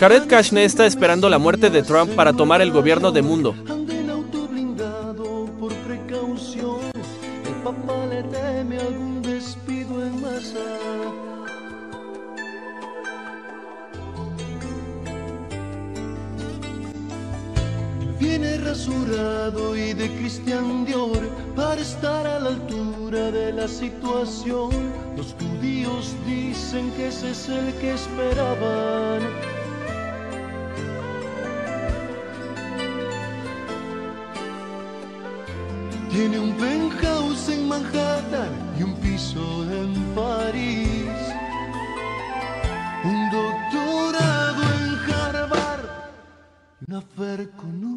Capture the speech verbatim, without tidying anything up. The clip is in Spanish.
Jared Kushner está esperando la muerte de Trump para tomar el gobierno del mundo. Anda en auto blindado por precaución. El papá le teme algún despido en masa. Viene rasurado y de Christian Dior para estar a la altura de la situación. Los judíos dicen que ese es el que esperaban. Tiene un penthouse en Manhattan y un piso en París. Un doctorado en Harvard y una affair con un